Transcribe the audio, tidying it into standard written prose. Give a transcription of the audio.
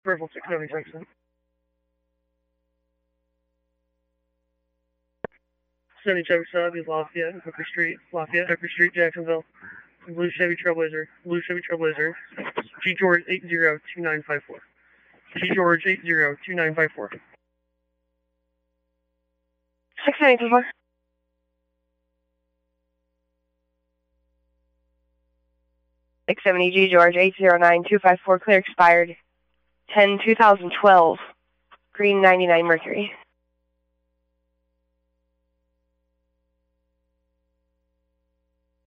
Purple 670 Jackson. 70 Chevy Sub is Lafayette, Hooker Street, Jacksonville. Blue Chevy Trailblazer, G George 802954. G George 802954. 694. G George 809254, clear expired 10/2012, green 99 Mercury.